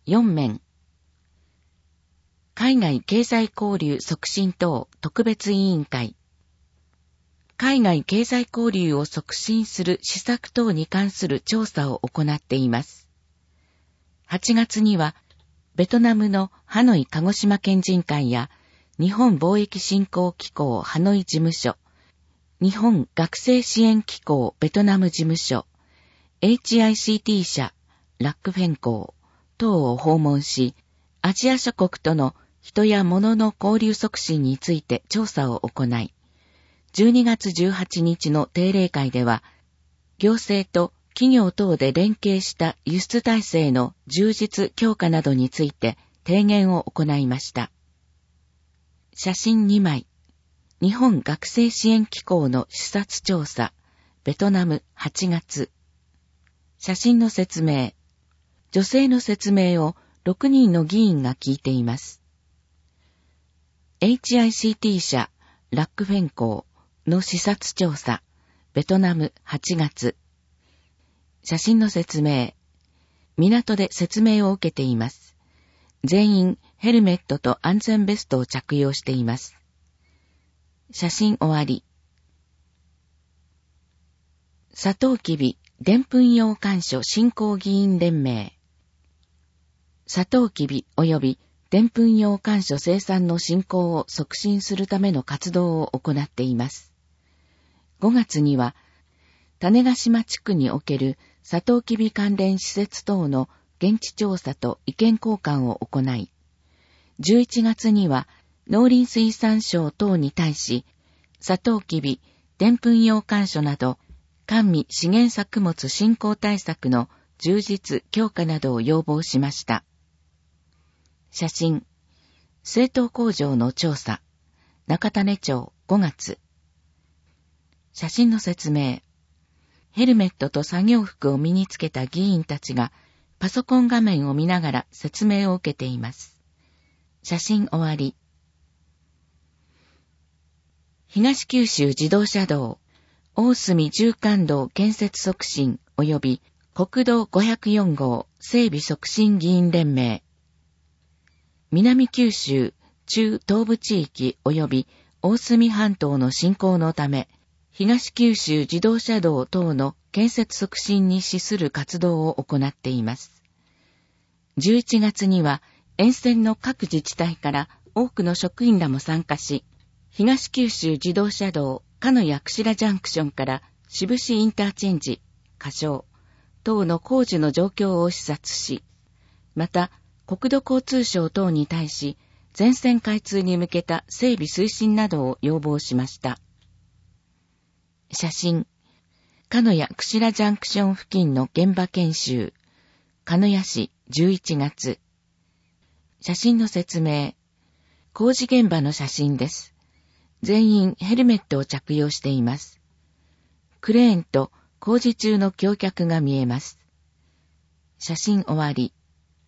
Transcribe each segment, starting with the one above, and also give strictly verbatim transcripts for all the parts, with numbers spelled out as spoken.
よんめん。海外経済交流促進等特別委員会。海外経済交流を促進する施策等に関する調査を行っています。はちがつには、ベトナムのハノイ鹿児島県人会や、日本貿易振興機構ハノイ事務所、日本学生支援機構ベトナム事務所、エイチアイシーティー 社ラックフェン校等を訪問し、アジア諸国との人や物の交流促進について調査を行い、じゅうにがつじゅうはちにちの定例会では、行政と企業等で連携した輸出体制の充実強化などについて提言を行いました。写真にまい。日本学生支援機構の視察調査、ベトナムはちがつ。写真の説明。女性の説明をろくにんの議員が聞いています。エイチアイシーティー 社ラックフェン校の視察調査、ベトナムはちがつ。写真の説明。港で説明を受けています。全員ヘルメットと安全ベストを着用しています。写真終わり。サトウキビでんぷん用甘蔗振興議員連盟。サトウキビ及びでんぷん用甘蔗生産の振興を促進するための活動を行っています。ごがつには、種子島地区におけるサトウキビ関連施設等の現地調査と意見交換を行い、じゅういちがつには農林水産省等に対し、サトウキビ、でんぷん用甘蔗など、甘味資源作物振興対策の充実強化などを要望しました。写真。製糖工場の調査。中種町ごがつ。写真の説明。ヘルメットと作業服を身につけた議員たちがパソコン画面を見ながら説明を受けています。写真終わり。東九州自動車道、大隅縦貫道建設促進及び国道ごひゃくよんごう整備促進議員連盟。南九州中東部地域及び大隅半島の振興のため、東九州自動車道等の建設促進に資する活動を行っています。じゅういちがつには沿線の各自治体から多くの職員らも参加し、東九州自動車道鹿屋串良ジャンクションから志布志インターチェンジ、仮称等の工事の状況を視察し、また国土交通省等に対し全線開通に向けた整備推進などを要望しました。写真。鹿屋串良ジャンクション付近の現場研修。鹿屋市じゅういちがつ。写真の説明。工事現場の写真です。全員ヘルメットを着用しています。クレーンと工事中の橋脚が見えます。写真終わり。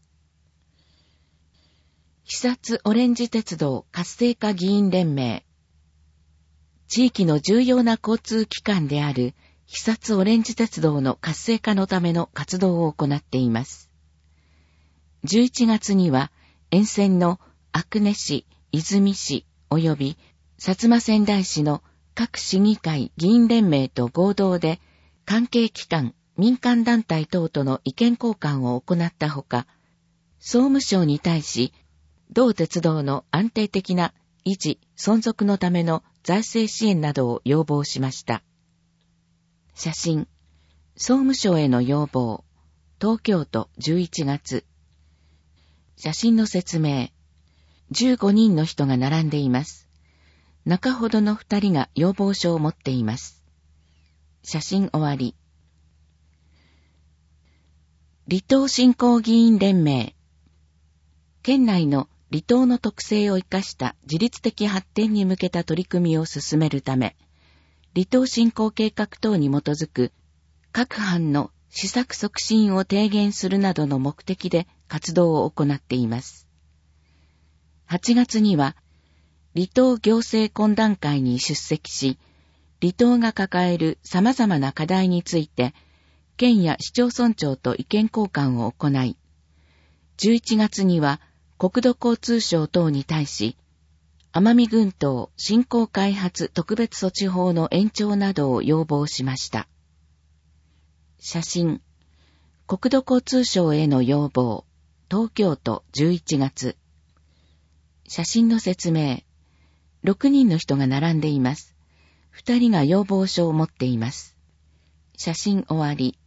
視察オレンジ鉄道活性化議員連盟。地域の重要な交通機関である視察オレンジ鉄道の活性化のための活動を行っています。じゅういちがつには沿線の阿久根市、泉市及び薩摩川内市の各市議会議員連盟と合同で関係機関、民間団体等との意見交換を行ったほか、総務省に対し同鉄道の安定的な維持、存続のための財政支援などを要望しました。写真。総務省への要望。東京都じゅういちがつ。写真の説明。じゅうごにんの人が並んでいます。中ほどのふたりが要望書を持っています。写真終わり。離島振興議員連盟。県内の離島の特性を生かした自立的発展に向けた取り組みを進めるため、離島振興計画等に基づく各班の施策促進を提言するなどの目的で活動を行っています。はちがつには、離島行政懇談会に出席し、離島が抱える様々な課題について、県や市町村長と意見交換を行い、 じゅういちがつには国土交通省等に対し、奄美群島振興開発特別措置法の延長などを要望しました。写真、国土交通省への要望、東京都じゅういちがつ。写真の説明、ろくにんの人が並んでいます。ふたりが要望書を持っています。写真終わり。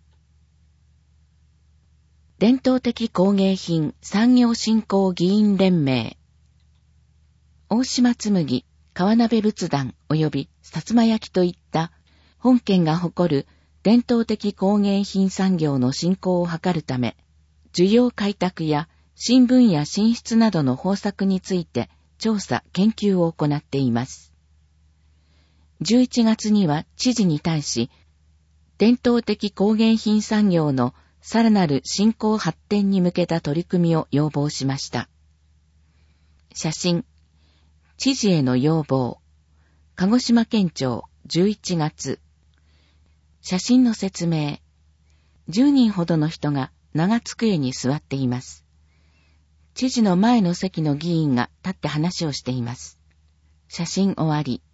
伝統的工芸品産業振興議員連盟、大島紬、川鍋仏壇及び薩摩焼といった本県が誇る伝統的工芸品産業の振興を図るため、需要開拓や新分野進出などの方策について調査・研究を行っています。じゅういちがつには知事に対し、伝統的工芸品産業のさらなる振興発展に向けた取り組みを要望しました。写真、知事への要望、鹿児島県庁じゅういちがつ。写真の説明、じゅうにんほどの人が長机に座っています。知事の前の席の議員が立って話をしています。写真終わり。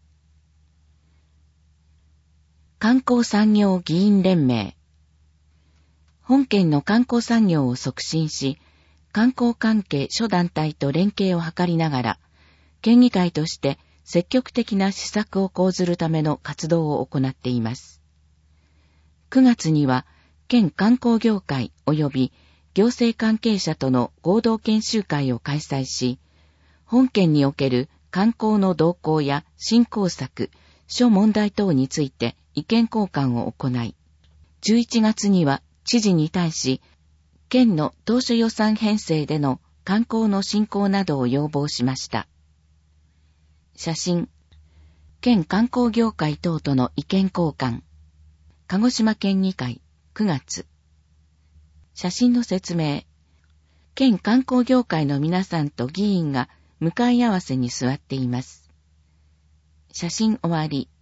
観光産業議員連盟、本県の観光産業を促進し、観光関係諸団体と連携を図りながら、県議会として積極的な施策を講ずるための活動を行っています。くがつには、県観光業界及び行政関係者との合同研修会を開催し、本県における観光の動向や振興策、諸問題等について意見交換を行い、じゅういちがつには知事に対し、県の当初予算編成での観光の振興などを要望しました。写真、県観光業界等との意見交換、鹿児島県議会くがつ。写真の説明、県観光業界の皆さんと議員が向かい合わせに座っています。写真終わり。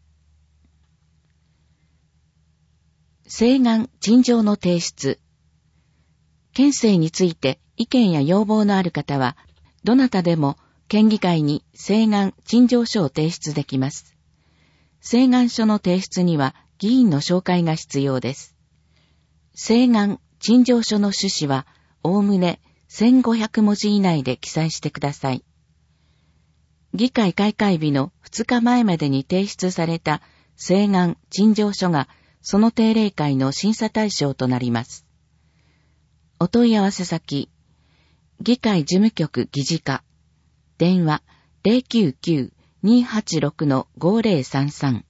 請願陳情の提出。県政について意見や要望のある方は、どなたでも県議会に請願陳情書を提出できます。請願書の提出には議員の紹介が必要です。請願陳情書の趣旨は、おおむねせんごひゃくもじ以内で記載してください。議会開会日のふつかまえまでに提出された請願陳情書が、その定例会の審査対象となります。お問い合わせ先、議会事務局議事課、電話 ゼロきゅうきゅう にーはちろく ごーぜろさんさん。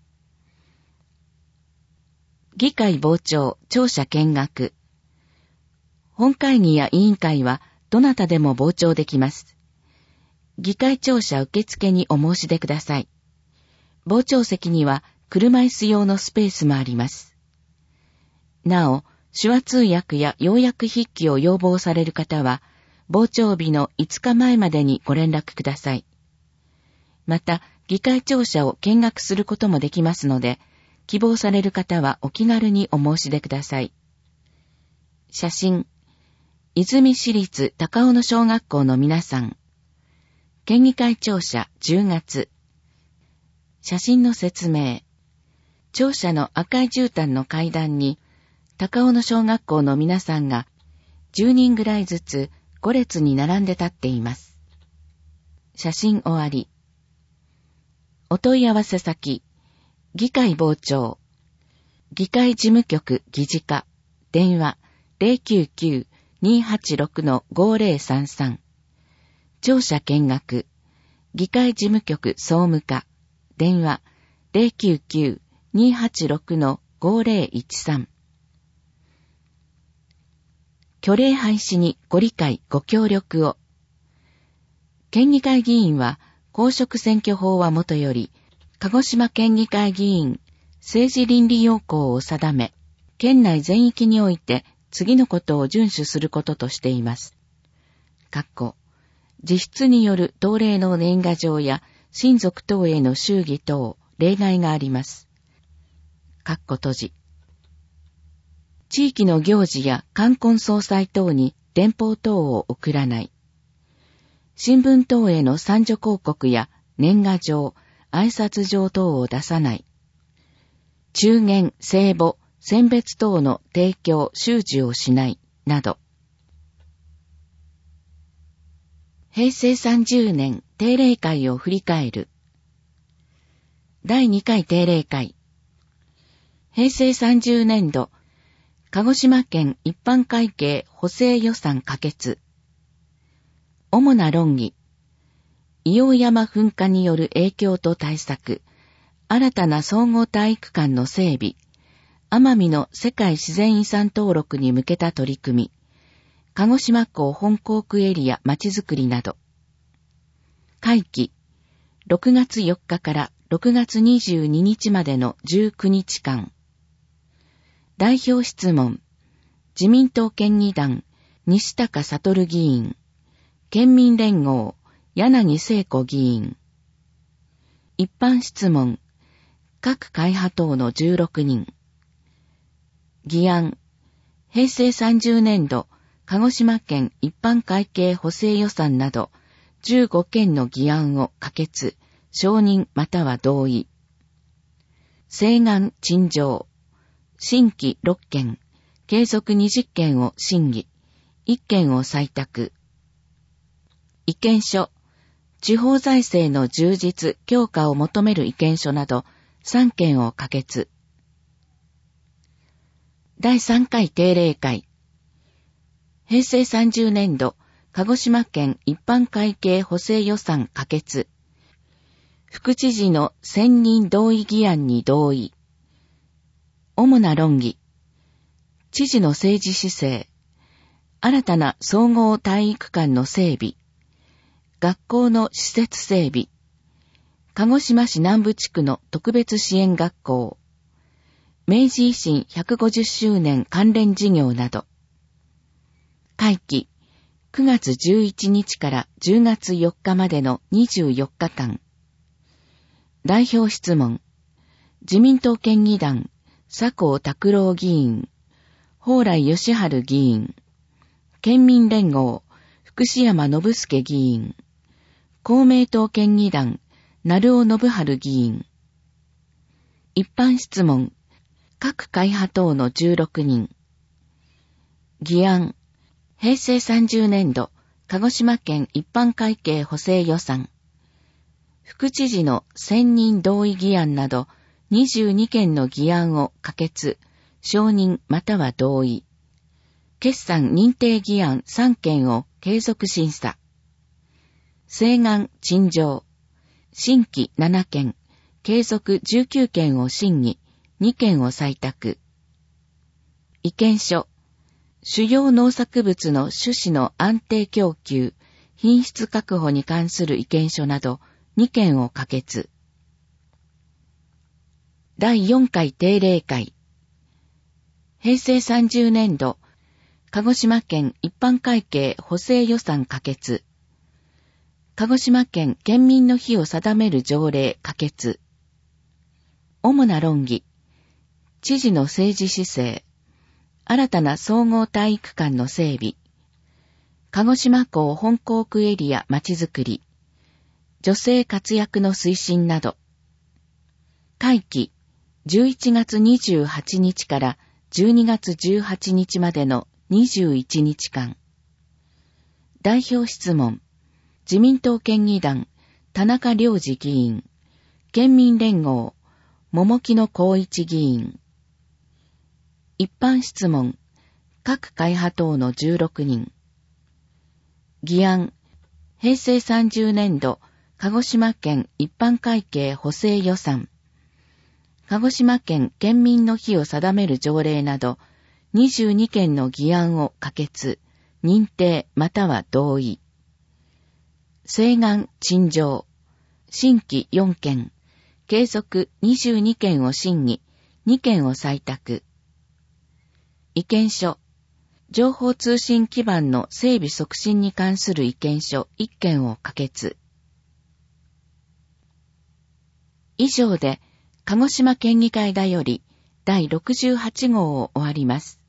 議会傍聴庁舎見学。本会議や委員会はどなたでも傍聴できます。議会庁舎受付にお申し出ください。傍聴席には車椅子用のスペースもあります。なお、手話通訳や要約筆記を要望される方は、傍聴日のいつかまえまでにご連絡ください。また、議会庁舎を見学することもできますので、希望される方はお気軽にお申し出ください。写真、泉市立高尾野小学校の皆さん。県議会庁舎じゅうがつ。写真の説明。庁舎の赤い絨毯の階段に、高尾野小学校の皆さんがじゅうにんぐらいずつご列に並んで立っています。写真終わり。お問い合わせ先、議会傍聴、議会事務局議事課、電話 ゼロきゅうきゅう にーはちろく ごーぜろさんさん。庁舎見学、議会事務局総務課、電話 ゼロきゅうきゅう にーはちろく ごーぜろいちさん。虚礼廃止にご理解ご協力を。県議会議員は公職選挙法はもとより、鹿児島県議会議員政治倫理要項を定め、県内全域において次のことを遵守することとしています。括弧自筆による当例の年賀状や親族等への祝儀等、例外があります。括弧閉じ。地域の行事や冠婚葬祭等に電報等を送らない。新聞等への参助広告や年賀状、挨拶状等を出さない。中元、聖母、選別等の提供、収受をしない、など。平成さんじゅうねん定例会を振り返る。だいにかい定例会。平成さんじゅうねん度、鹿児島県一般会計補正予算可決。主な論議。硫黄山噴火による影響と対策。新たな総合体育館の整備。奄美の世界自然遺産登録に向けた取り組み。鹿児島港本港区エリアまちづくりなど。会期。ろくがつよっかからろくがつにじゅうににちまでのじゅうくにちかん。代表質問。自民党県議団、西高悟議員。県民連合、柳聖子議員。一般質問。各会派等のじゅうろくにん。議案。平成さんじゅうねん度、鹿児島県一般会計補正予算など、じゅうごけんの議案を可決、承認または同意。請願陳情。新規ろっけん、継続にじゅっけんを審議、いっけんを採択。意見書。地方財政の充実、強化を求める意見書などさんけんを可決。だいさんかい定例会。平成さんじゅうねん度、鹿児島県一般会計補正予算可決。副知事の選任同意議案に同意。主な論議。知事の政治姿勢。新たな総合体育館の整備。学校の施設整備。鹿児島市南部地区の特別支援学校。明治維新ひゃくごじゅっしゅうねん関連事業など。会期。くがつじゅういちにちからじゅうがつよっかまでのにじゅうよっかかん。代表質問。自民党県議団、佐藤拓郎議員。蓬莱義治議員。県民連合、福士山信介議員。公明党県議団、成尾信春議員。一般質問。各会派等のじゅうろくにん。議案。平成さんじゅうねん度、鹿児島県一般会計補正予算。副知事の選任同意議案などにじゅうにけんの議案を可決、承認または同意。決算認定議案さんけんを継続審査。請願陳情。新規ななけん、継続じゅうきゅうけんを審議、にけんを採択。意見書。主要農作物の種子の安定供給、品質確保に関する意見書などにけんを可決。だいよんかい定例会。平成さんじゅうねん度、鹿児島県一般会計補正予算可決。鹿児島県県民の日を定める条例可決。主な論議。知事の政治姿勢。新たな総合体育館の整備。鹿児島港本港区エリアまちづくり。女性活躍の推進など。会期。じゅういちがつにじゅうはちにちからじゅうにがつじゅうはちにちまでのにじゅういちにちかん。代表質問。自民党県議団、田中良次議員。県民連合、桃木野光一議員。一般質問。各会派等のじゅうろくにん。議案。平成さんじゅうねん度、鹿児島県一般会計補正予算。鹿児島県県民の日を定める条例など、にじゅうにけんの議案を可決、認定または同意。請願陳情。新規よんけん、継続にじゅうにけんを審議、にけんを採択。意見書。情報通信基盤の整備促進に関する意見書いっけんを可決。以上で、鹿児島県議会だよりだいろくじゅうはちごうを終わります。